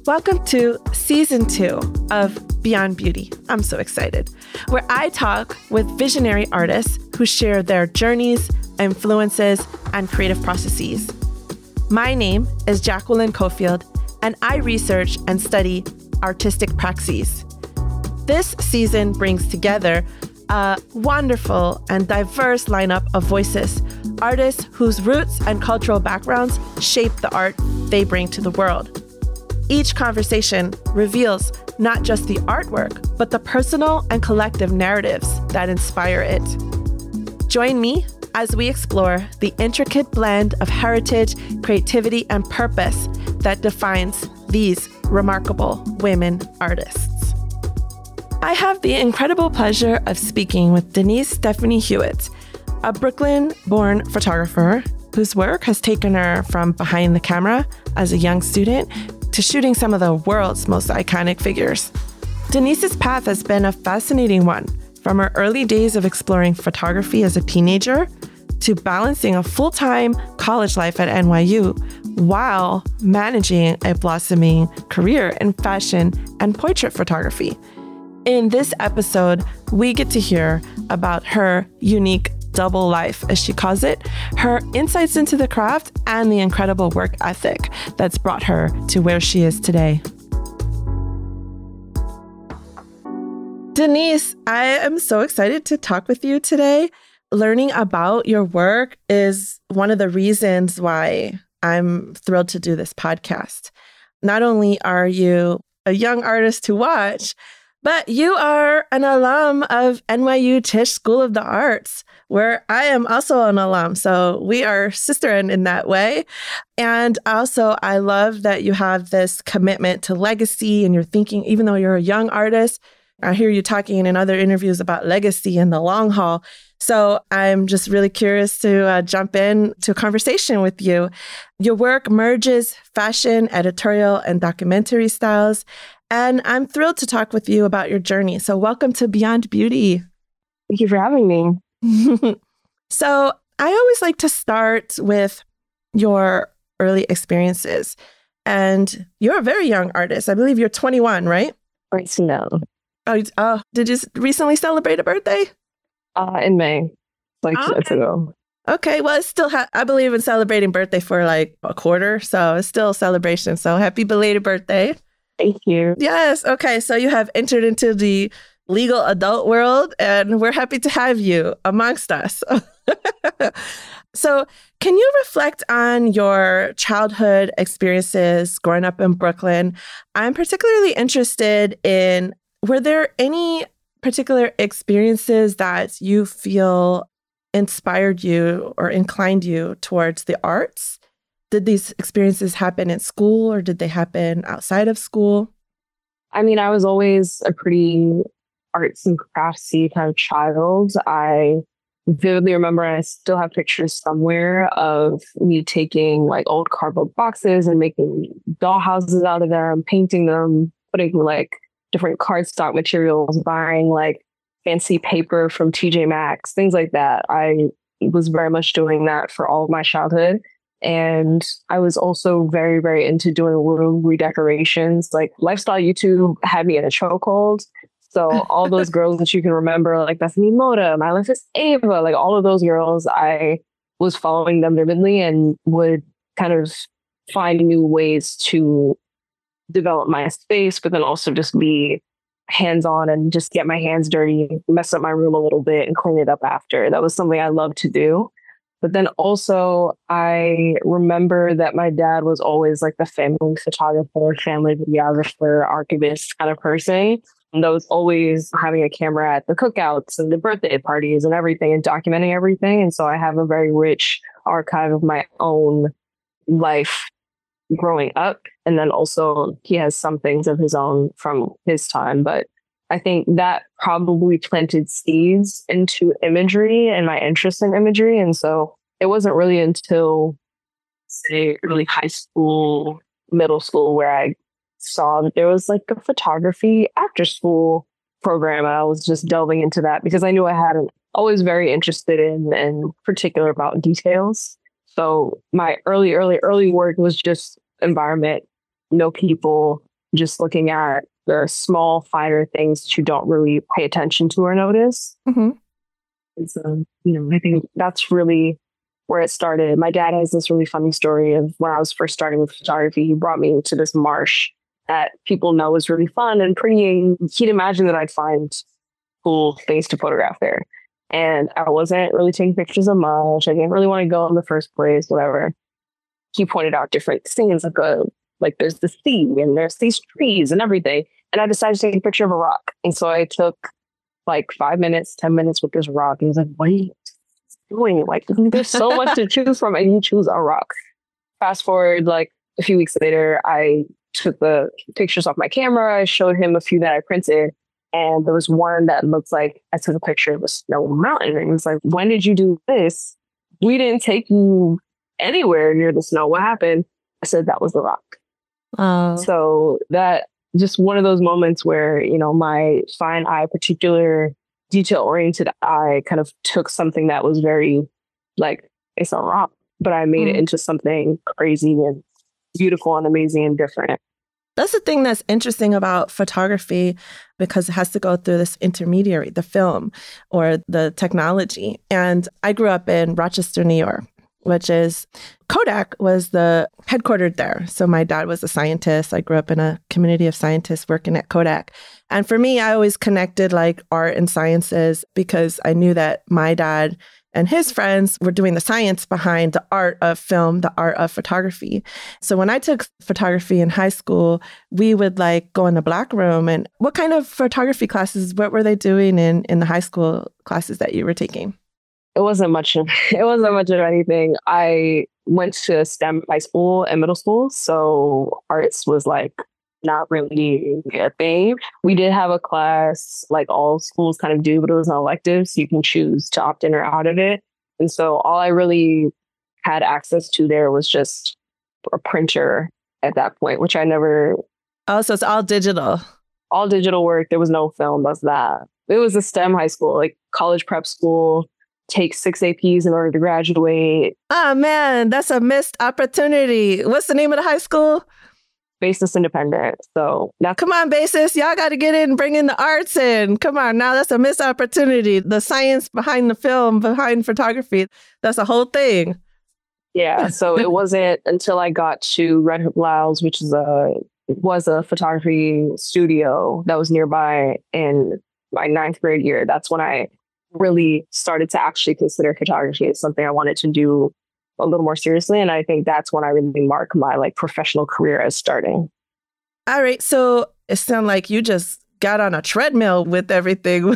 Welcome to Season 2 of Beyond Beauty. I'm so excited. Where I talk with visionary artists who share their journeys, influences, and creative processes. My name is Jacqueline Cofield, and I research and study artistic praxis. This season brings together a wonderful and diverse lineup of voices, artists whose roots and cultural backgrounds shape the art they bring to the world. Each conversation reveals not just the artwork, but the personal and collective narratives that inspire it. Join me as we explore the intricate blend of heritage, creativity, and purpose that defines these remarkable women artists. I have the incredible pleasure of speaking with Denise Stephanie Hewitt, a Brooklyn-born photographer whose work has taken her from behind the camera as a young student to shooting some of the world's most iconic figures. Denise's path has been a fascinating one, from her early days of exploring photography as a teenager to balancing a full-time college life at NYU while managing a blossoming career in fashion and portrait photography. In this episode, we get to hear about her unique double life, as she calls it, her insights into the craft, and the incredible work ethic that's brought her to where she is today. Denise, I am so excited to talk with you today. Learning about your work is one of the reasons why I'm thrilled to do this podcast. Not only are you a young artist to watch, but you are an alum of NYU Tisch School of the Arts, where I am also an alum. So we are sister in that way. And also, I love that you have this commitment to legacy and you're thinking, even though you're a young artist, I hear you talking in other interviews about legacy and the long haul. So I'm just really curious to jump in to a conversation with you. Your work merges fashion, editorial, and documentary styles. And I'm thrilled to talk with you about your journey. So welcome to Beyond Beauty. Thank you for having me. So I always like to start with your early experiences. And you're a very young artist. I believe you're 21, right? Right, so no. Oh, did you recently celebrate a birthday? In May, like 2 months ago. Okay, well, it's still, I believe in celebrating birthday for like a quarter. So it's still a celebration. So happy belated birthday. Thank you. Yes. Okay. So you have entered into the legal adult world, and we're happy to have you amongst us. So can you reflect on your childhood experiences growing up in Brooklyn? I'm particularly interested in, were there any particular experiences that you feel inspired you or inclined you towards the arts? Did these experiences happen in school or did they happen outside of school? I mean, I was always a pretty arts and craftsy kind of child. I vividly remember, and I still have pictures somewhere of me taking like old cardboard boxes and making doll houses out of them, painting them, putting like different cardstock materials, buying like fancy paper from TJ Maxx, things like that. I was very much doing that for all of my childhood. And I was also very, very into doing room redecorations. Like Lifestyle YouTube had me in a chokehold. So all those girls that you can remember, like Bethany Moda, My Life is Ava, like all of those girls, I was following them vividly and would kind of find new ways to develop my space, but then also just be hands-on and just get my hands dirty, mess up my room a little bit and clean it up after. That was something I loved to do. But then also, I remember that my dad was always like the family photographer, family videographer, archivist kind of person. And that was always having a camera at the cookouts and the birthday parties and everything and documenting everything. And so I have a very rich archive of my own life growing up. And then also he has some things of his own from his time. But I think that probably planted seeds into imagery and my interest in imagery. And so it wasn't really until, say, early high school, middle school, where I saw that there was like a photography after school program. And I was just delving into that because I knew I had always very interested in and particular about details. So my early work was just environment, know people, just looking at the small, finer things that you don't really pay attention to or notice. Mm-hmm. And so, I think that's really where it started. My dad has this really funny story of when I was first starting with photography. He brought me to this marsh that people know is really fun and pretty. And he'd imagine that I'd find cool things to photograph there. And I wasn't really taking pictures of much. I didn't really want to go in the first place, whatever. He pointed out different things like there's the sea and there's these trees and everything. And I decided to take a picture of a rock. And so I took like 5 minutes, 10 minutes with this rock. And he was like, what are you doing? Like, there's so much to choose from, and you choose a rock. Fast forward, like a few weeks later, I took the pictures off my camera. I showed him a few that I printed. And there was one that looked like I took a picture of a snow mountain. And he was like, when did you do this? We didn't take you anywhere near the snow. What happened? I said, that was the rock. So that just one of those moments where, my fine eye, particular detail oriented eye kind of took something that was very like, it's a rock, but I made it into something crazy and beautiful and amazing and different. That's the thing that's interesting about photography, because it has to go through this intermediary, the film or the technology. And I grew up in Rochester, New York, which is Kodak was headquartered there. So my dad was a scientist. I grew up in a community of scientists working at Kodak. And for me, I always connected like art and sciences because I knew that my dad and his friends were doing the science behind the art of film, the art of photography. So when I took photography in high school, we would like go in the black room. And what kind of photography classes, what were they doing in the high school classes that you were taking? It wasn't much. It wasn't much of anything. I went to STEM high school and middle school, so arts was like not really a thing. We did have a class like all schools kind of do, but it was an elective, so you can choose to opt in or out of it. And so all I really had access to there was just a printer at that point, which I never. Oh, so it's all digital. All digital work. There was no film. That's that. It was a STEM high school, like college prep school. Take 6 APs in order to graduate. Oh, man, that's a missed opportunity. What's the name of the high school? Basis Independent. So now, come on, Basis. Y'all got to get in, bring in the arts in. Come on, now that's a missed opportunity. The science behind the film, behind photography, that's a whole thing. Yeah, so it wasn't until I got to Red Hook Louds, which was a photography studio that was nearby in my 9th grade year. That's when I really started to actually consider photography as something I wanted to do a little more seriously. And I think that's when I really marked my like professional career as starting. All right. So it sounds like you just got on a treadmill with everything.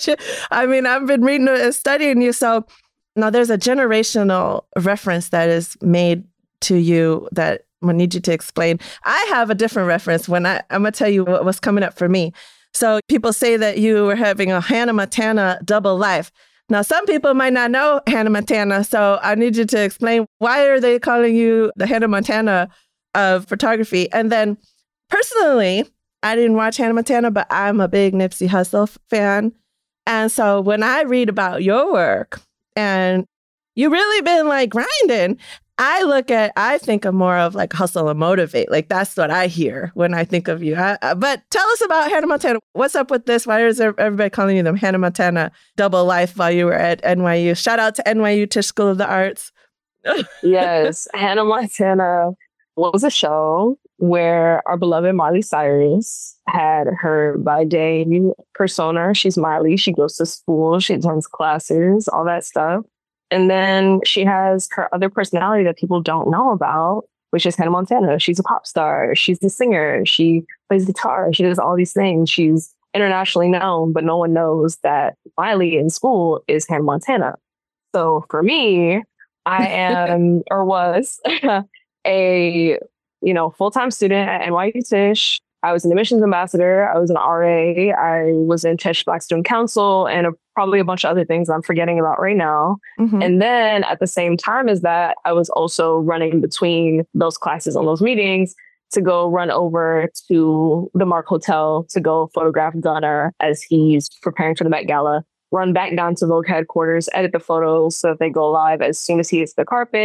I've been reading and studying you. So now there's a generational reference that is made to you that I need you to explain. I have a different reference when I'm going to tell you what was coming up for me. So people say that you were having a Hannah Montana double life. Now, some people might not know Hannah Montana, so I need you to explain, why are they calling you the Hannah Montana of photography? And then personally, I didn't watch Hannah Montana, but I'm a big Nipsey Hussle fan. And so when I read about your work and you really been like grinding, I think of more of like hustle and motivate. Like that's what I hear when I think of you. But tell us about Hannah Montana. What's up with this? Why is everybody calling you the Hannah Montana double life while you were at NYU? Shout out to NYU Tisch School of the Arts. Yes, Hannah Montana was a show where our beloved Miley Cyrus had her by day persona. She's Miley. She goes to school. She attends classes, all that stuff. And then she has her other personality that people don't know about, which is Hannah Montana. She's a pop star. She's a singer. She plays guitar. She does all these things. She's internationally known, but no one knows that Miley in school is Hannah Montana. So for me, I am or was a full-time student at NYU Tisch. I was an admissions ambassador. I was an RA. I was in Tisch Black Student Council and probably a bunch of other things I'm forgetting about right now. Mm-hmm. And then at the same time as that, I was also running between those classes and those meetings to go run over to the Mark Hotel to go photograph Gunna as he's preparing for the Met Gala, run back down to Vogue headquarters, edit the photos so that they go live as soon as he hits the carpet,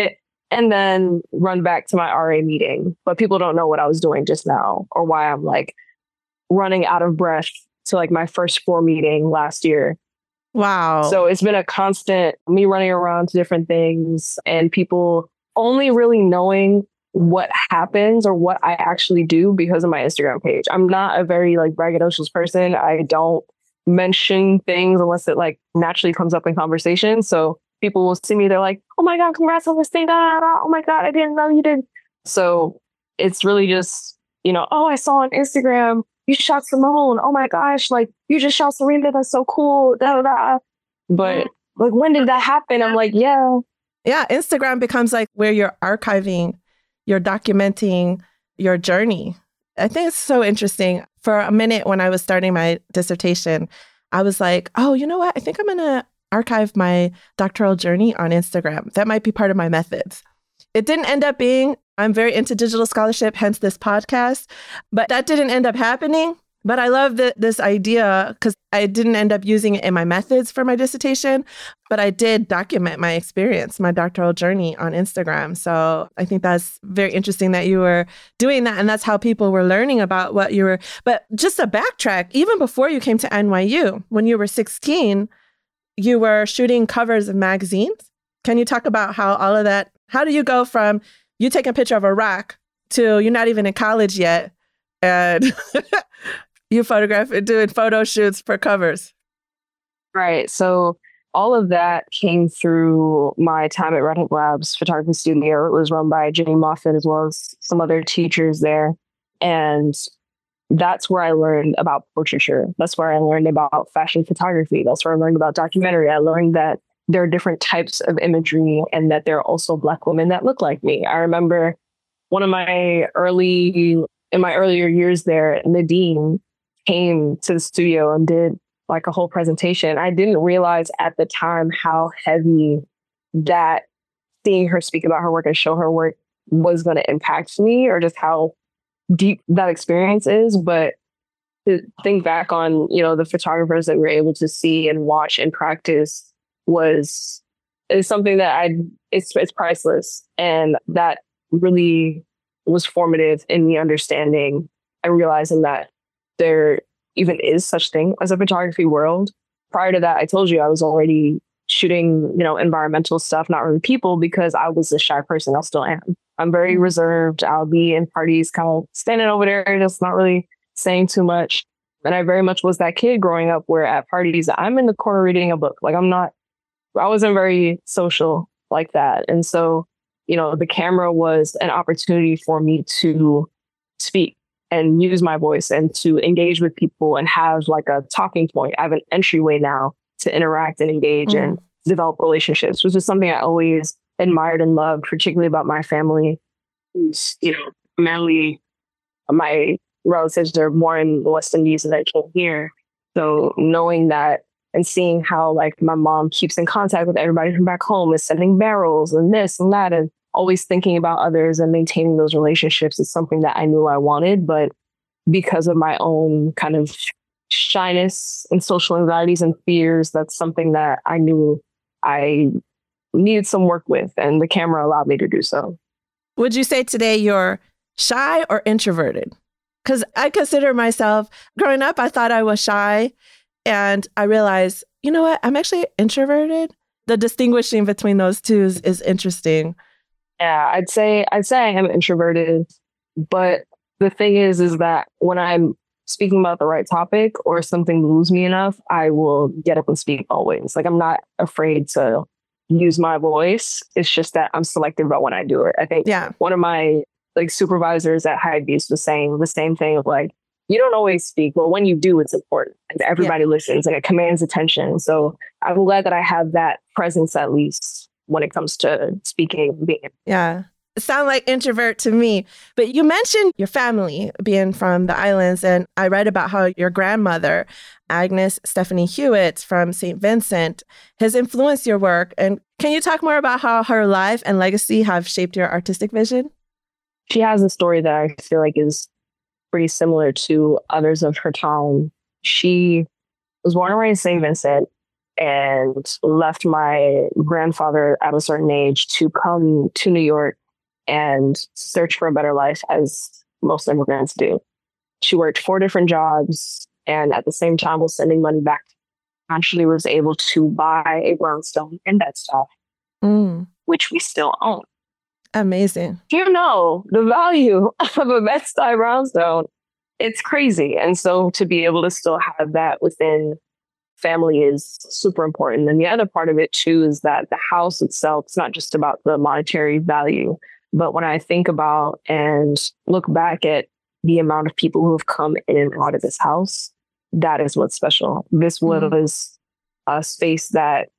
and then run back to my RA meeting. But people don't know what I was doing just now or why I'm like running out of breath to like my first floor meeting last year. Wow. So it's been a constant me running around to different things and people only really knowing what happens or what I actually do because of my Instagram page. I'm not a very like braggadocious person. I don't mention things unless it like naturally comes up in conversation. So people will see me, they're like, oh my God, congrats on this thing. Da, da, da. Oh my God, I didn't know you did. So it's really just, oh, I saw on Instagram, you shot Simone. Oh my gosh, like you just shot Serena. That's so cool. Da, da, da. But like, when did that happen? I'm like, yeah. Yeah, Instagram becomes like where you're archiving, you're documenting your journey. I think it's so interesting. For a minute when I was starting my dissertation, I was like, oh, you know what? I think I'm going to archive my doctoral journey on Instagram. That might be part of my methods. It didn't end up being. I'm very into digital scholarship, hence this podcast, but that didn't end up happening. But I love this idea because I didn't end up using it in my methods for my dissertation, but I did document my experience, my doctoral journey on Instagram. So I think that's very interesting that you were doing that. And that's how people were learning about what you were. But just to backtrack, even before you came to NYU, when you were 16, you were shooting covers of magazines. Can you talk about how all of that, how do you go from you take a picture of a rock to you're not even in college yet and you photograph and doing photo shoots for covers? Right. So all of that came through my time at Red Hook Labs photography studio. It was run by Jenny Moffitt as well as some other teachers there. And that's where I learned about portraiture. That's where I learned about fashion photography. That's where I learned about documentary. I learned that there are different types of imagery and that there are also Black women that look like me. I remember in my earlier years there, Nadine came to the studio and did like a whole presentation. I didn't realize at the time how heavy that seeing her speak about her work and show her work was going to impact me, or just how deep that experience is. But to think back on, the photographers that we were able to see and watch and practice is something that it's priceless. And that really was formative in me understanding and realizing that there even is such thing as a photography world. Prior to that, I told you I was already shooting, environmental stuff, not really people, because I was a shy person. I still am. I'm very reserved. I'll be in parties, kind of standing over there, just not really saying too much. And I very much was that kid growing up where at parties, I'm in the corner reading a book. Like I wasn't very social like that. And so, the camera was an opportunity for me to speak and use my voice and to engage with people and have like a talking point. I have an entryway now to interact and engage and develop relationships, which is something I always admired and loved, particularly about my family. Mainly my relatives are more in the West Indies than I came here. So knowing that and seeing how like my mom keeps in contact with everybody from back home, is sending barrels and this and that, and always thinking about others and maintaining those relationships is something that I knew I wanted. But because of my own kind of shyness and social anxieties and fears, that's something that I knew I needed some work with. And the camera allowed me to do so. Would you say today you're shy or introverted? Because I consider myself, growing up, I thought I was shy. And I realized, you know what? I'm actually introverted. The distinguishing between those two is interesting. Yeah, I'd say I am introverted. But the thing is that when I'm speaking about the right topic or something moves me enough, I will get up and speak always. Like, I'm not afraid to use my voice. It's just that I'm selective about when I do it. I think one of my supervisors at Hypebeast was saying the same thing of like, you don't always speak, but when you do, it's important. And everybody listens and it commands attention. So I'm glad that I have that presence, at least when it comes to speaking. Yeah. Sound like introvert to me. But you mentioned your family being from the islands. And I read about how your grandmother, Agnes Stephanie Hewitt from St. Vincent, has influenced your work. And can you talk more about how her life and legacy have shaped your artistic vision? She has a story that I feel like is pretty similar to others of her time. She was born and raised in St. Vincent, and left my grandfather at a certain age to come to New York and search for a better life, as most immigrants do. She worked 4 different jobs and at the same time was sending money back. Actually was able to buy a brownstone in Bed-Stuy, which we still own. Amazing. You know, the value of a Bed-Stuy brownstone, it's crazy. And so to be able to still have that within family is super important. And the other part of it too is that the house itself, it's not just about the monetary value, but when I think about and look back at the amount of people who have come in and out of this house, that is what's special. This was a space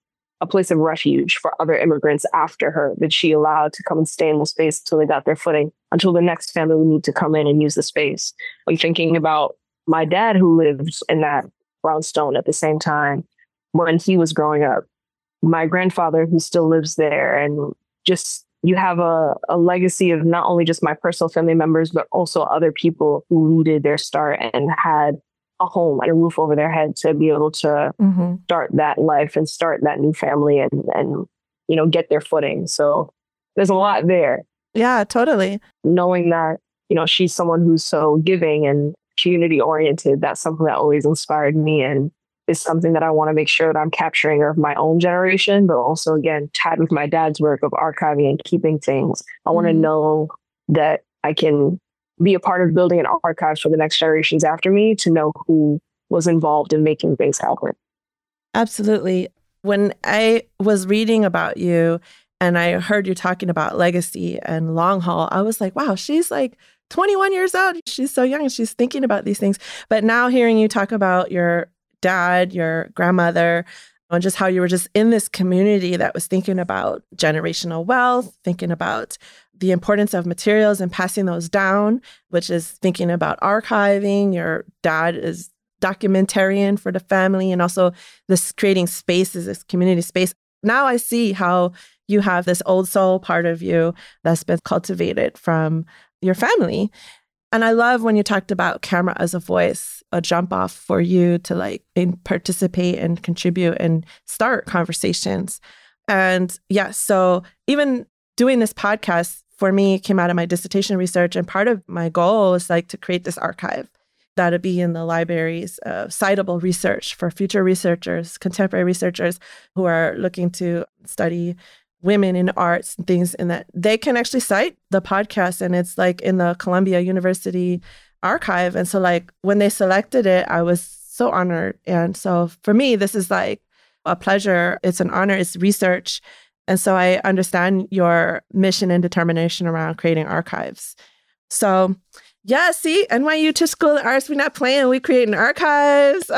a place of refuge for other immigrants after her, that she allowed to come and stay in the space until they got their footing, until the next family would need to come in and use the space. I'm thinking about my dad, who lived in that brownstone at the same time when he was growing up, my grandfather, who still lives there, and just you have a legacy of not only just my personal family members, but also other people who needed their start and had a home and a roof over their head to be able to start that life and start that new family and get their footing. So there's a lot there. Yeah, totally. Knowing that, she's someone who's so giving and community oriented, that's something that always inspired me and is something that I want to make sure that I'm capturing of my own generation, but also, again, tied with my dad's work of archiving and keeping things. I want to know that I can be a part of building an archive for the next generations after me to know who was involved in making things happen. Absolutely. When I was reading about you and I heard you talking about legacy and long haul, I was like, wow, she's like 21 years old. She's so young and she's thinking about these things. But now hearing you talk about your dad, your grandmother, and just how you were just in this community that was thinking about generational wealth, thinking about the importance of materials and passing those down, which is thinking about archiving. Your dad is documentarian for the family and also this creating spaces, this community space. Now I see how you have this old soul part of you that's been cultivated from your family. And I love when you talked about camera as a voice, a jump off for you to participate and contribute and start conversations. And yes, so even doing this podcast for me came out of my dissertation research. And part of my goal is to create this archive that'll be in the libraries of citable research for future researchers, contemporary researchers who are looking to study women in arts and things, and that they can actually cite the podcast, and it's in the Columbia University archive. And so when they selected it, I was so honored. And so for me, this is a pleasure. It's an honor. It's research. And so I understand your mission and determination around creating archives. So yeah, see, NYU Tisch School of Arts, we're not playing, we creating archives.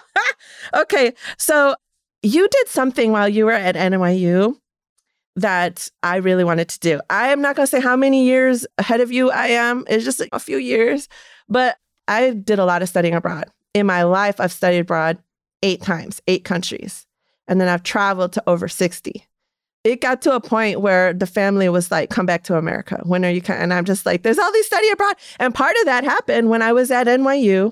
Okay, so you did something while you were at NYU that I really wanted to do. I am not going to say how many years ahead of you I am. It's just a few years. But I did a lot of studying abroad. In my life, I've studied abroad 8 times, 8 countries. And then I've traveled to over 60. It got to a point where the family was come back to America. When are you coming? And I'm just there's all these study abroad. And part of that happened when I was at NYU.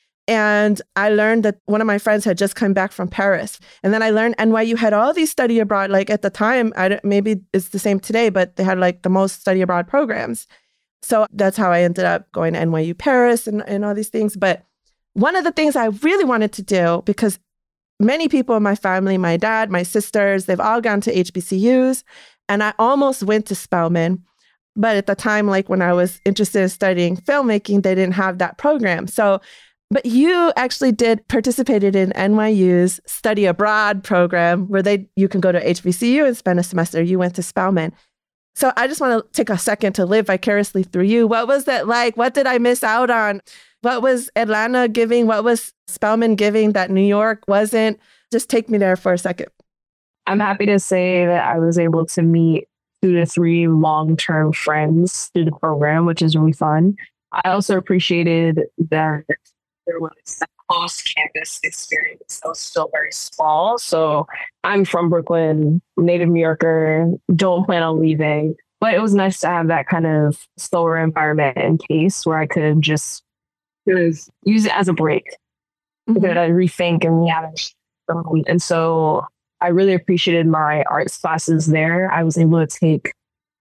And I learned that one of my friends had just come back from Paris. And then I learned NYU had all these study abroad, at the time, maybe it's the same today, but they had the most study abroad programs. So that's how I ended up going to NYU Paris and all these things. But one of the things I really wanted to do, because many people in my family, my dad, my sisters, they've all gone to HBCUs. And I almost went to Spelman. But at the time, when I was interested in studying filmmaking, they didn't have that program. But you actually participated in NYU's study abroad program where you can go to HBCU and spend a semester. You went to Spelman. So I just want to take a second to live vicariously through you. What was that like? What did I miss out on? What was Atlanta giving? What was Spelman giving that New York wasn't? Just take me there for a second. I'm happy to say that I was able to meet 2 to 3 long-term friends through the program, which is really fun. I also appreciated that there was a post-campus experience that was still very small. So I'm from Brooklyn, native New Yorker, don't plan on leaving. But it was nice to have that kind of slower environment and pace where I could just use it as a break. That I rethink and And so I really appreciated my arts classes there. I was able to take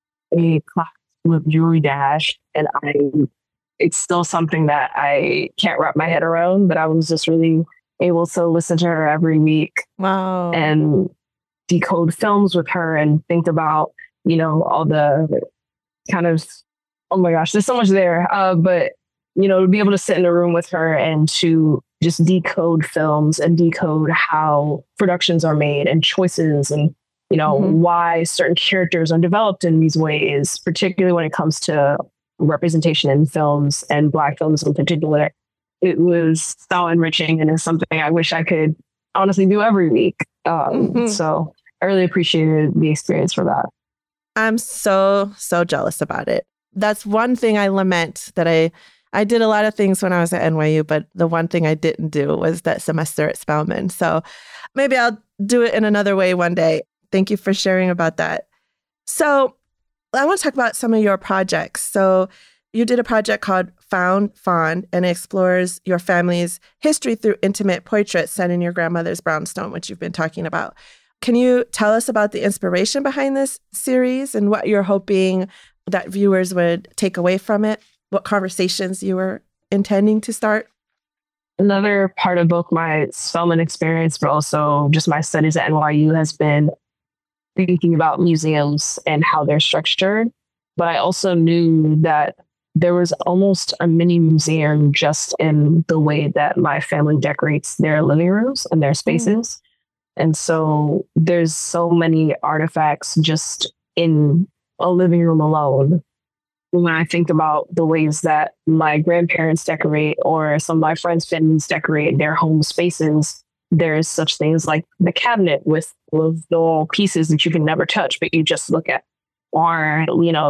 a class with Julie Dash, and it's still something that I can't wrap my head around, but I was just really able to listen to her every week. Wow. And decode films with her and think about, all the kind of, oh my gosh, there's so much there. But, to be able to sit in a room with her and to just decode films and decode how productions are made and choices and, why certain characters are developed in these ways, particularly when it comes to representation in films and Black films in particular. It was so enriching, and it's something I wish I could honestly do every week. So I really appreciated the experience for that. I'm so jealous about it. That's one thing I lament, that I did a lot of things when I was at NYU, but the one thing I didn't do was that semester at Spelman. So maybe I'll do it in another way one day. Thank you for sharing about that. So I want to talk about some of your projects. So you did a project called Found Fond, and it explores your family's history through intimate portraits set in your grandmother's brownstone, which you've been talking about. Can you tell us about the inspiration behind this series and what you're hoping that viewers would take away from it? What conversations you were intending to start? Another part of both my Spelman experience, but also just my studies at NYU, has been thinking about museums and how they're structured. But I also knew that there was almost a mini museum just in the way that my family decorates their living rooms and their spaces. And so there's so many artifacts just in a living room alone. When I think about the ways that my grandparents decorate or some of my friends' families decorate their home spaces, there's such things like the cabinet with the pieces that you can never touch, but you just look at, or,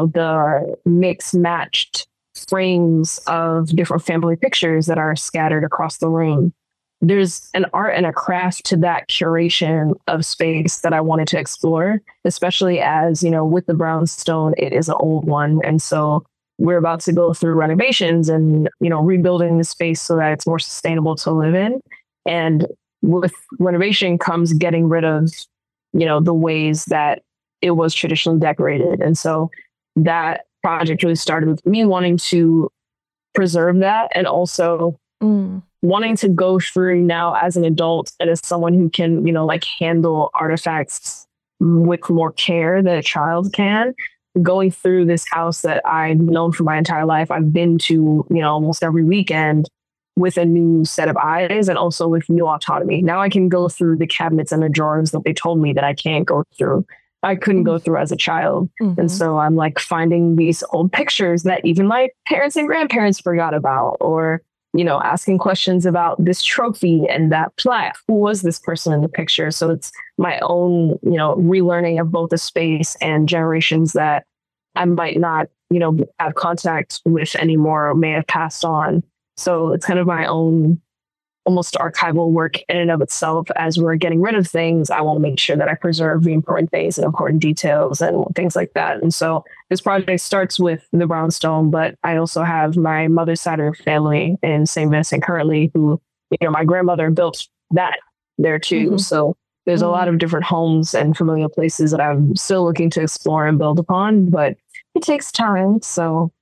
the mixed matched frames of different family pictures that are scattered across the room. There's an art and a craft to that curation of space that I wanted to explore, especially as, with the brownstone, it is an old one. And so we're about to go through renovations and, rebuilding the space so that it's more sustainable to live in. And with renovation comes getting rid of, the ways that it was traditionally decorated. And so that project really started with me wanting to preserve that, and also wanting to go through now as an adult and as someone who can, handle artifacts with more care than a child can. Going through this house that I've known for my entire life, I've been to, almost every weekend, with a new set of eyes and also with new autonomy. Now I can go through the cabinets and the drawers that they told me that I can't go through. I couldn't go through as a child. And so I'm like finding these old pictures that even my parents and grandparents forgot about, or, asking questions about this trophy and that plaque. Who was this person in the picture? So it's my own, relearning of both the space and generations that I might not, have contact with anymore or may have passed on. So it's kind of my own almost archival work in and of itself. As we're getting rid of things, I want to make sure that I preserve the important things and important details and things like that. And so this project starts with the brownstone, but I also have my mother's side of the family in St. Vincent currently, who, my grandmother built that there too. So there's a lot of different homes and familiar places that I'm still looking to explore and build upon, but it takes time. So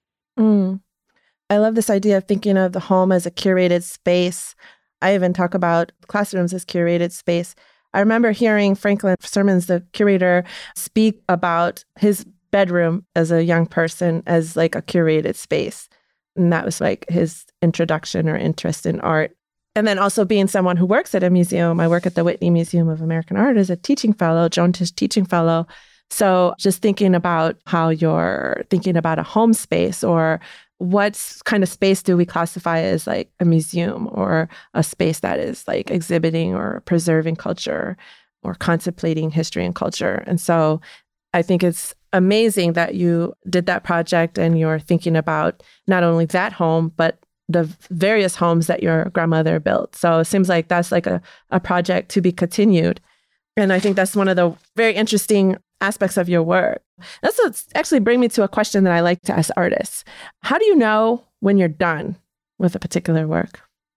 I love this idea of thinking of the home as a curated space. I even talk about classrooms as curated space. I remember hearing Franklin Sermons, the curator, speak about his bedroom as a young person as like a curated space. And that was like his introduction or interest in art. And then also being someone who works at a museum, I work at the Whitney Museum of American Art as a teaching fellow, Joan Tisch teaching fellow. So just thinking about how you're thinking about a home space, or what kind of space do we classify as like a museum or a space that is like exhibiting or preserving culture or contemplating history and culture. And so I think it's amazing that you did that project and you're thinking about not only that home, but the various homes that your grandmother built. So it seems like that's like a project to be continued. And I think that's one of the very interesting aspects of your work. That's actually bring me to a question that I like to ask artists. How do you know when you're done with a particular work?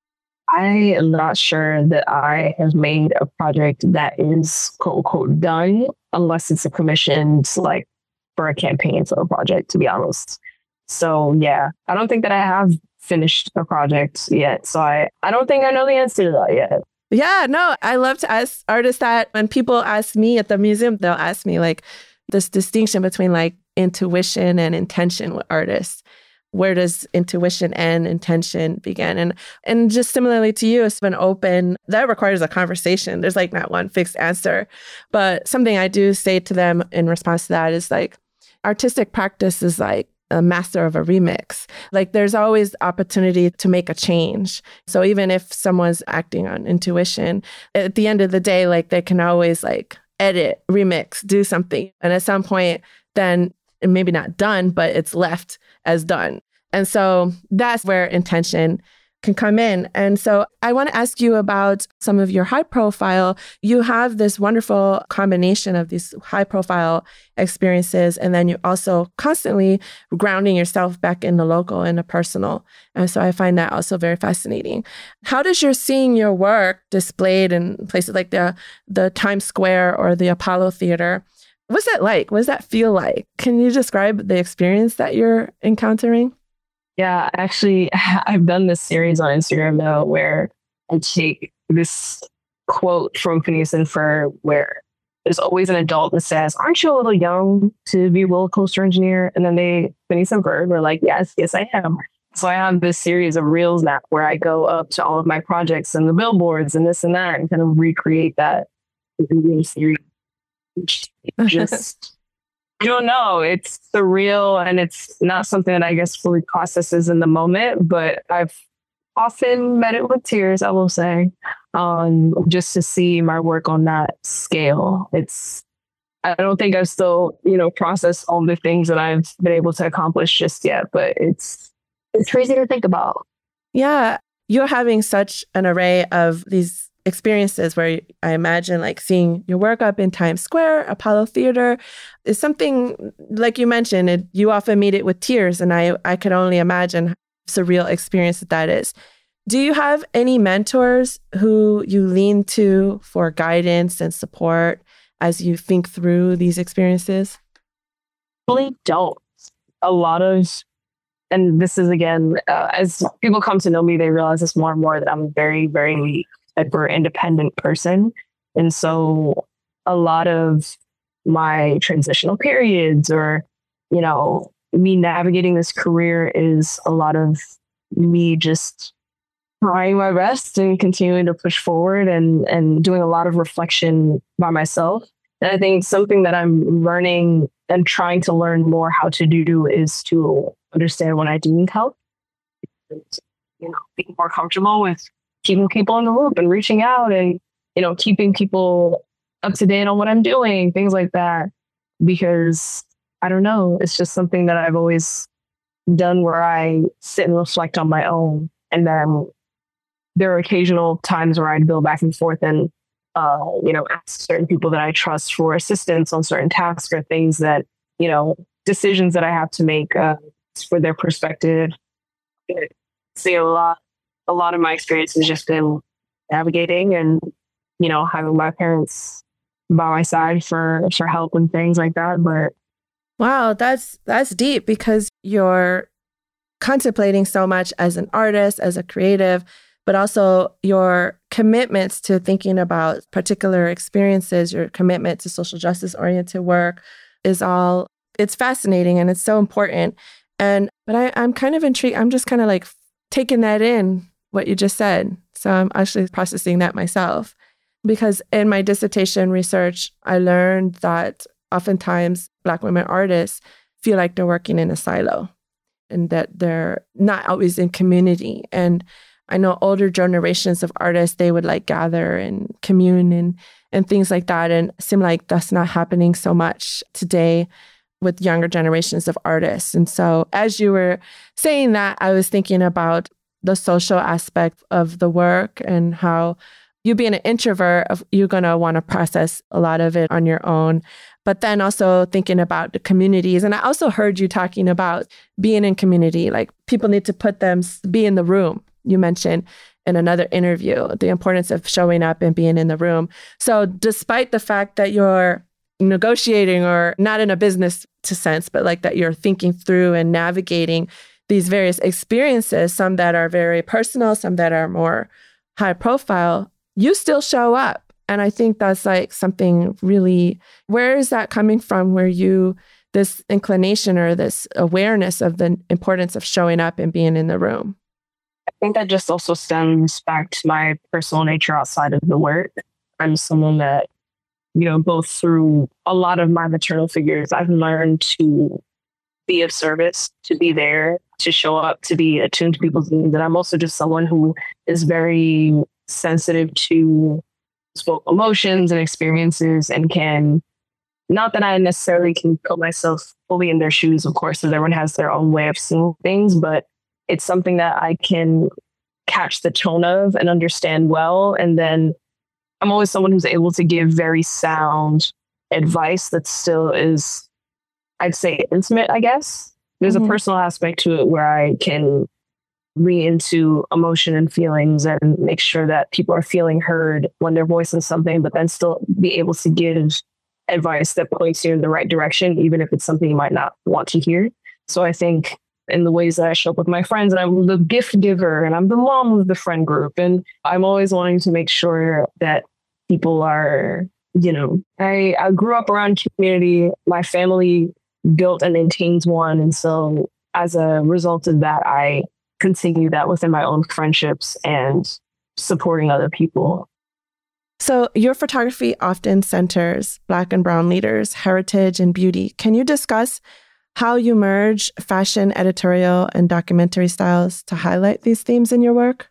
I am not sure that I have made a project that is quote unquote done unless it's a commissioned like for a campaign for a project, to be honest. So yeah, I don't think that I have finished a project yet. So I don't think I know the answer to that yet. Yeah, no, I love to ask artists that. When people ask me at the museum, they'll ask me like this distinction between like intuition and intention with artists. Where does intuition and intention begin? And just similarly to you, it's been open. That requires a conversation. There's like not one fixed answer. But something I do say to them in response to that is like, artistic practice is like a master of a remix. Like there's always opportunity to make a change. So even if someone's acting on intuition, at the end of the day, like they can always like edit, remix, do something. And at some point, then maybe not done, but it's left as done. And so that's where intention can come in. And so I want to ask you about some of your high profile. You have this wonderful combination of these high profile experiences. And then you're also constantly grounding yourself back in the local and the personal. And so I find that also very fascinating. How does your seeing your work displayed in places like the Times Square or the Apollo Theater? What's that like? What does that feel like? Can you describe the experience that you're encountering? Yeah, actually, I've done this series on Instagram now where I take this quote from Phineas and Ferb where there's always an adult that says, "Aren't you a little young to be a roller coaster engineer?" And then Phineas and Ferb were like, yes, I am. So I have this series of reels now where I go up to all of my projects and the billboards and this and that and kind of recreate that series. Just, I don't know. It's surreal and it's not something that I guess fully processes in the moment, but I've often met it with tears, I will say, just to see my work on that scale. I don't think I've still, processed all the things that I've been able to accomplish just yet, but it's crazy to think about. Yeah. You're having such an array of these experiences where I imagine like seeing your work up in Times Square, Apollo Theater is something like you mentioned, you often meet it with tears. And I could only imagine surreal experience that is. Do you have any mentors who you lean to for guidance and support as you think through these experiences? Really don't. A lot of, and this is again, as people come to know me, they realize this more and more that I'm a very, very hyper independent person. And so a lot of my transitional periods or, me navigating this career is a lot of me just trying my best and continuing to push forward and doing a lot of reflection by myself. And I think something that I'm learning and trying to learn more how to do is to understand when I do need help. Being more comfortable with keeping people in the loop and reaching out and, keeping people up to date on what I'm doing, things like that. Because I don't know, it's just something that I've always done where I sit and reflect on my own. And then there are occasional times where I'd go back and forth and, ask certain people that I trust for assistance on certain tasks or things that, decisions that I have to make for their perspective. See, a lot of my experience has just been navigating and, having my parents by my side for help and things like that. But wow, that's deep because you're contemplating so much as an artist, as a creative, but also your commitments to thinking about particular experiences, your commitment to social justice oriented work it's fascinating and it's so important. But I'm kind of intrigued. I'm just kind of like taking that in, what you just said. So I'm actually processing that myself. Because in my dissertation research, I learned that oftentimes Black women artists feel like they're working in a silo and that they're not always in community. And I know older generations of artists, they would like gather and commune and things like that. And it seemed like that's not happening so much today with younger generations of artists. And so as you were saying that, I was thinking about the social aspect of the work and how you being an introvert, you're going to want to process a lot of it on your own. But then also thinking about the communities. And I also heard you talking about being in community, like people need to be in the room, you mentioned. in another interview, the importance of showing up and being in the room. So despite the fact that you're negotiating, or not in a business sense, but like that you're thinking through and navigating these various experiences, some that are very personal, some that are more high profile, you still show up. And I think that's like something really, where is that coming from, where this inclination or this awareness of the importance of showing up and being in the room? I think that just also stems back to my personal nature outside of the work. I'm someone that, both through a lot of my maternal figures, I've learned to be of service, to be there, to show up, to be attuned to people's needs. And I'm also just someone who is very sensitive to both emotions and experiences, and can, not that I necessarily can put myself fully in their shoes, of course, because everyone has their own way of seeing things, but it's something that I can catch the tone of and understand well. And then I'm always someone who's able to give very sound advice that still is, I'd say, intimate, I guess. There's a personal aspect to it where I can read into emotion and feelings and make sure that people are feeling heard when they're voicing something, but then still be able to give advice that points you in the right direction, even if it's something you might not want to hear. So I think in the ways that I show up with my friends, and I'm the gift giver and I'm the mom of the friend group, and I'm always wanting to make sure that people are, I grew up around community. My family built and maintains one. And so as a result of that, I continue that within my own friendships and supporting other people. So your photography often centers Black and Brown leaders, heritage, and beauty. Can you discuss how you merge fashion, editorial, and documentary styles to highlight these themes in your work?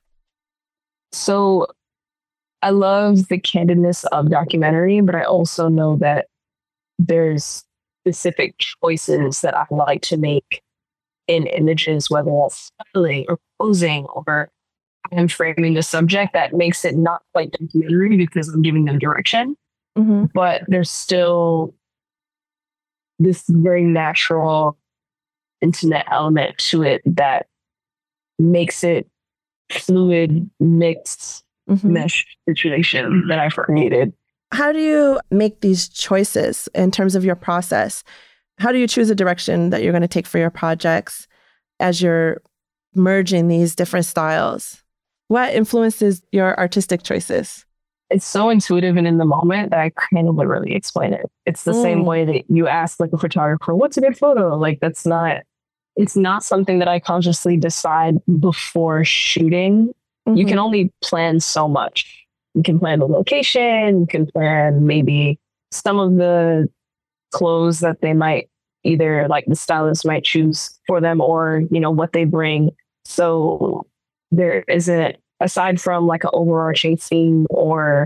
So I love the candidness of documentary, but I also know that there's specific choices that I like to make in images, whether that's styling or posing or I'm framing the subject, that makes it not quite documentary because I'm giving them direction. But there's still this very natural, intimate element to it that makes it fluid, mixed, mesh situation that I've created. How do you make these choices in terms of your process? How do you choose a direction that you're going to take for your projects as you're merging these different styles? What influences your artistic choices? It's so intuitive and in the moment that I can't even really explain it. It's the same way that you ask like a photographer, what's a good photo? Like it's not something that I consciously decide before shooting. You can only plan so much. You can plan the location, you can plan maybe some of the clothes that they might either like the stylist might choose for them or, what they bring. So there isn't, aside from like an overarching theme or,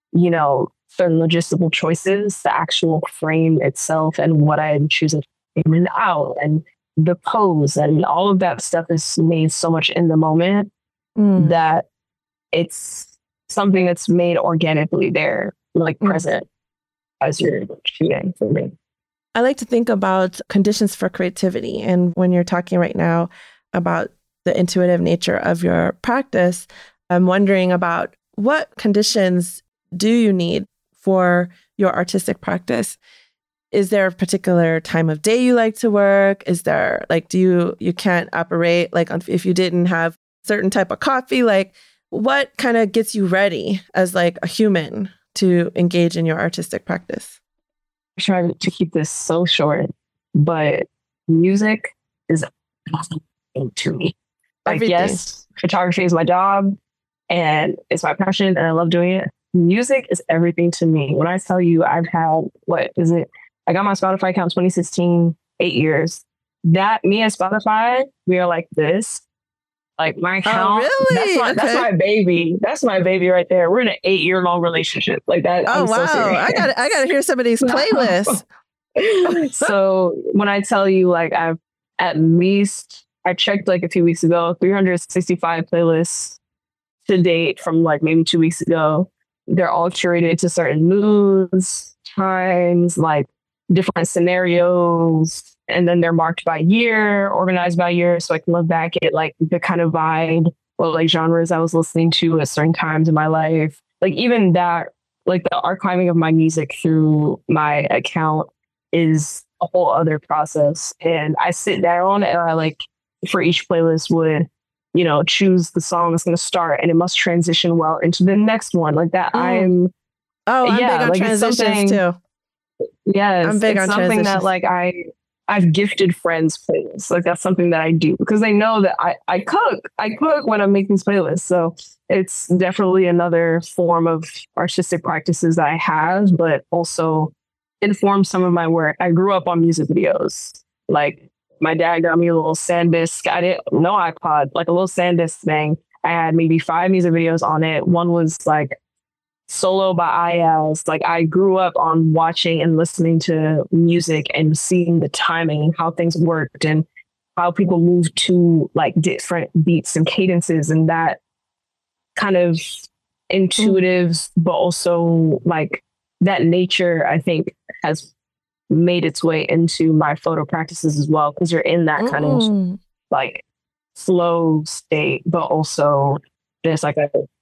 certain logistical choices, the actual frame itself and what I choose to frame it out and the pose and all of that stuff is made so much in the moment that it's something that's made organically there, like present as you're shooting for me. I like to think about conditions for creativity. And when you're talking right now about the intuitive nature of your practice, I'm wondering about what conditions do you need for your artistic practice? Is there a particular time of day you like to work? Is there you can't operate if you didn't have certain type of coffee, what kind of gets you ready as like a human to engage in your artistic practice? I try to keep this so short, but music is everything to me. Yes, photography is my job and it's my passion and I love doing it. Music is everything to me. When I tell you I've had, I got my Spotify account 2016, 8 years. That, me and Spotify, we are like this. Like my account, really? That's my baby. That's my baby right there. We're in an 8-year-long relationship like that. Oh, wow. So I gotta hear some of these playlists. So when I tell you I've at least, I checked a few weeks ago, 365 playlists to date from maybe 2 weeks ago. They're all curated to certain moods, times, different scenarios. And then they're marked by year, organized by year. So I can look back at the kind of vibe what like genres I was listening to at certain times in my life. Like even that, like the archiving of my music through my account is a whole other process. And I sit down and I like for each playlist would, you know, choose the song that's going to start and it must transition well into the next one. Like that I'm big on like transitions too. Yes. I'm big on something transitions. that like I've gifted friends playlists. Like that's something that I do because they know that I cook. I cook when I'm making these playlists. So it's definitely another form of artistic practices that I have, but also informs some of my work. I grew up on music videos. Like my dad got me a little SanDisk. I didn't no iPod, like a little SanDisk thing. I had maybe 5 music videos on it. One was like Solo by ILs. Like I grew up on watching and listening to music and seeing the timing and how things worked and how people moved to like different beats and cadences and that kind of intuitive, but also like that nature, I think has made its way into my photo practices as well. Cause you're in that kind of like flow state, but also there's like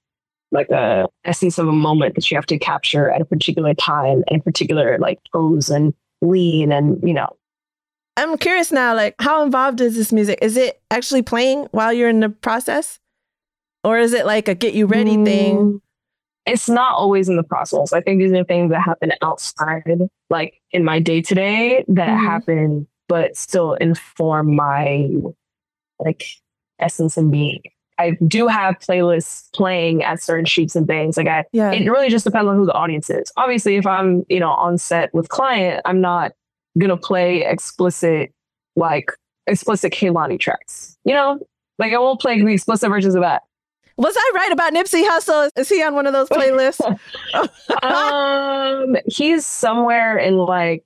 a essence of a moment that you have to capture at a particular time and particular like pose and lean and, you know. I'm curious now, like how involved is this music? Is it actually playing while you're in the process? Or is it like a get you ready thing? It's not always in the process. I think these are things that happen outside, like in my day to day that happen, but still inform my like essence and being. I do have playlists playing at certain shoots and things. Like it really just depends on who the audience is. Obviously, if I'm, you know, on set with client, I'm not gonna play explicit Kehlani tracks. You know, like I won't play the explicit versions of that. Was I right about Nipsey Hussle? Is he on one of those playlists? He's somewhere in like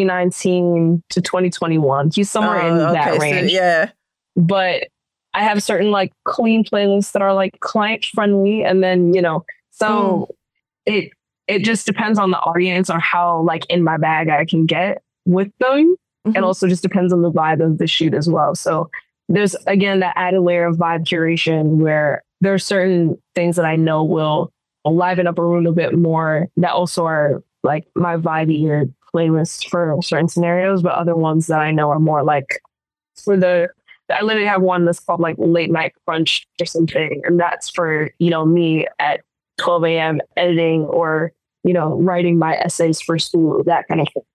2019 to 2021. He's somewhere in that range. So, yeah. But I have certain like clean playlists that are like client friendly. And then, you know, so it just depends on the audience or how like in my bag I can get with them. It also just depends on the vibe of the shoot as well. So there's again that added layer of vibe curation where there are certain things that I know will liven up a room a bit more that also are like my vibey playlists for certain scenarios, but other ones that I know are more like for I literally have one that's called like Late Night Crunch or something. And that's for, you know, me at 12 a.m. editing or, you know, writing my essays for school, that kind of thing.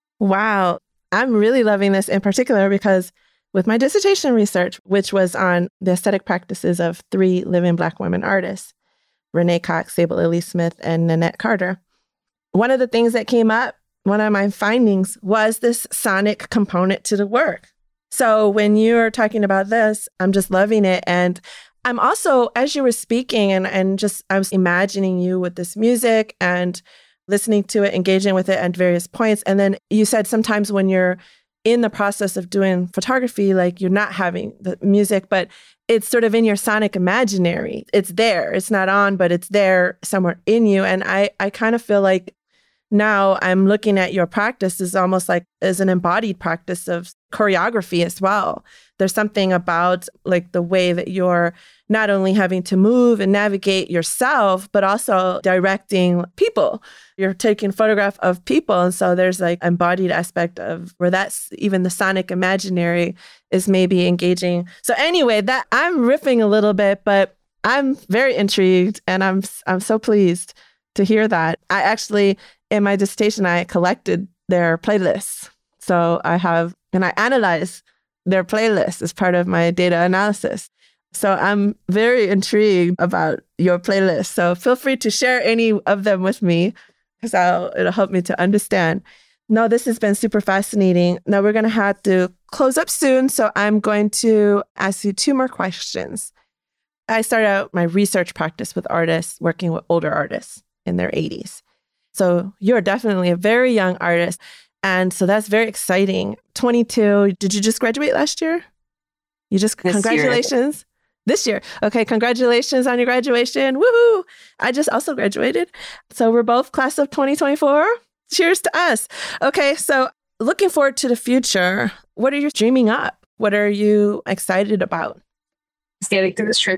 Wow. I'm really loving this in particular because with my dissertation research, which was on the aesthetic practices of 3 living Black women artists, Renee Cox, Sable Lily Smith, and Nanette Carter, one of the things that came up, one of my findings was this sonic component to the work. So when you're talking about this, I'm just loving it. And I'm also, as you were speaking and just, I was imagining you with this music and listening to it, engaging with it at various points. And then you said sometimes when you're in the process of doing photography, like you're not having the music, but it's sort of in your sonic imaginary. It's there. It's not on, but it's there somewhere in you. And I kind of feel like now I'm looking at your practice as almost like as an embodied practice of choreography as well. There's something about like the way that you're not only having to move and navigate yourself, but also directing people. You're taking photograph of people. And so there's like embodied aspect of where that's even the sonic imaginary is maybe engaging. So anyway, that I'm riffing a little bit, but I'm very intrigued and I'm so pleased to hear that. I actually, in my dissertation, I collected their playlists. So I analyze their playlists as part of my data analysis. So I'm very intrigued about your playlist. So feel free to share any of them with me because it'll help me to understand. No, this has been super fascinating. Now we're going to have to close up soon. So I'm going to ask you 2 more questions. I started out my research practice with artists, working with older artists in their 80s. So you're definitely a very young artist. And so that's very exciting. 22. Did you just graduate last year? Congratulations. This year. Okay. Congratulations on your graduation. Woohoo. I just also graduated. So we're both class of 2024. Cheers to us. Okay. So looking forward to the future, what are you dreaming up? What are you excited about? Getting through this trip.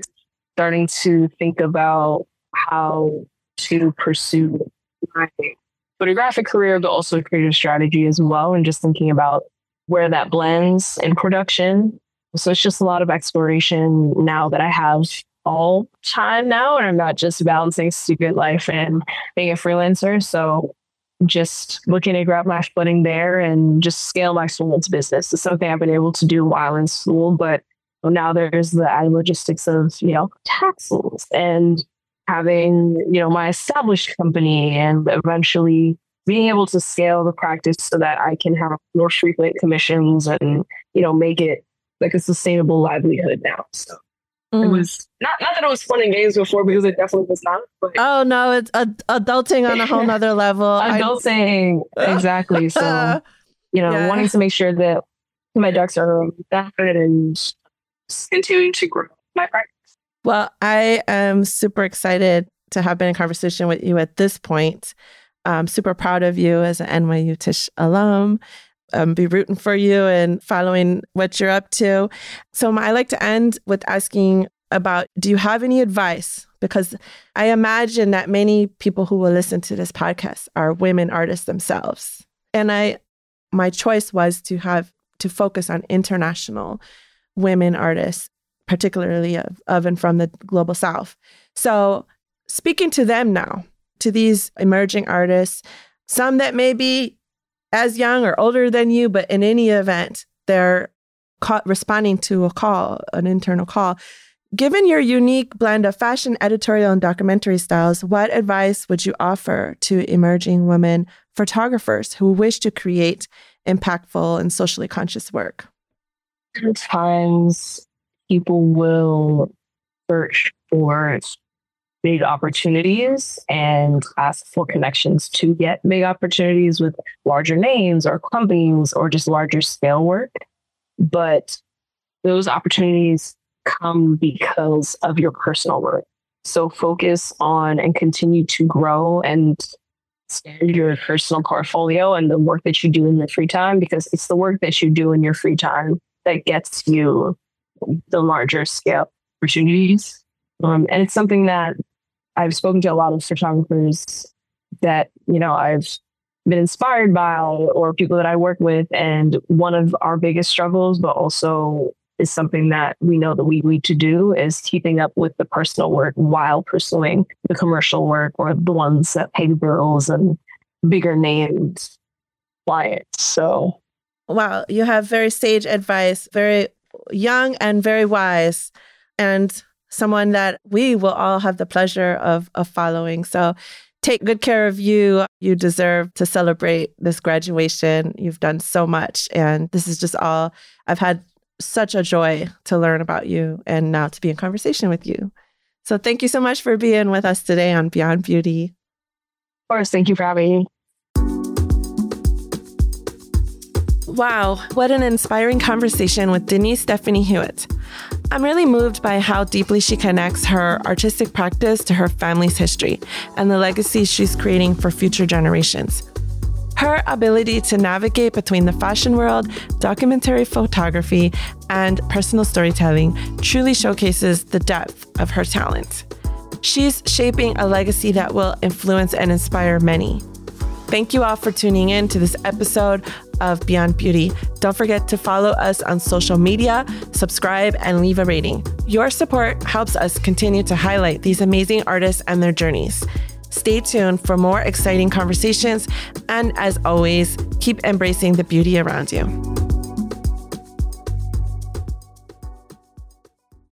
starting to think about how to pursue my photographic career, but also creative strategy as well, and just thinking about where that blends in production. So it's just a lot of exploration now that I have all time now, and I'm not just balancing student life and being a freelancer. So just looking to grab my footing there and just scale my students' business is something I've been able to do while in school. But now there's the added logistics of, taxes and having, my established company, and eventually being able to scale the practice so that I can have more frequent commissions and, make it like a sustainable livelihood now. So it was not that it was fun and games before, because it definitely was not. But oh no, it's adulting on a whole nother level. Adulting, exactly. So, wanting to make sure that my ducks are covered and continuing to grow my practice. Well, I am super excited to have been in conversation with you at this point. I'm super proud of you as an NYU Tisch alum. Be rooting for you and following what you're up to. So I like to end with asking about, do you have any advice? Because I imagine that many people who will listen to this podcast are women artists themselves. And my choice was to focus on international women artists, particularly of and from the Global South. So speaking to them now, to these emerging artists, some that may be as young or older than you, but in any event, they're responding to a call, an internal call. Given your unique blend of fashion, editorial, and documentary styles, what advice would you offer to emerging women photographers who wish to create impactful and socially conscious work? Sometimes people will search for big opportunities and ask for connections to get big opportunities with larger names or companies or just larger scale work. But those opportunities come because of your personal work. So focus on and continue to grow and expand your personal portfolio and the work that you do in the free time, because it's the work that you do in your free time that gets you the larger scale opportunities. And it's something that I've spoken to a lot of photographers that, I've been inspired by, or people that I work with. And one of our biggest struggles, but also is something that we know that we need to do, is keeping up with the personal work while pursuing the commercial work, or the ones that pay the bills and bigger named clients. So, wow, you have very sage advice, very young and very wise, and someone that we will all have the pleasure of following. So take good care of you. You deserve to celebrate this graduation. You've done so much. And this is just all, I've had such a joy to learn about you and now to be in conversation with you. So thank you so much for being with us today on Beyond Beauty. Of course, thank you for having me. Wow, what an inspiring conversation with Denise Stephanie Hewitt. I'm really moved by how deeply she connects her artistic practice to her family's history and the legacy she's creating for future generations. Her ability to navigate between the fashion world, documentary photography, and personal storytelling truly showcases the depth of her talent. She's shaping a legacy that will influence and inspire many. Thank you all for tuning in to this episode of Beyond Beauty. Don't forget to follow us on social media, subscribe, and leave a rating. Your support helps us continue to highlight these amazing artists and their journeys. Stay tuned for more exciting conversations, and as always, keep embracing the beauty around you.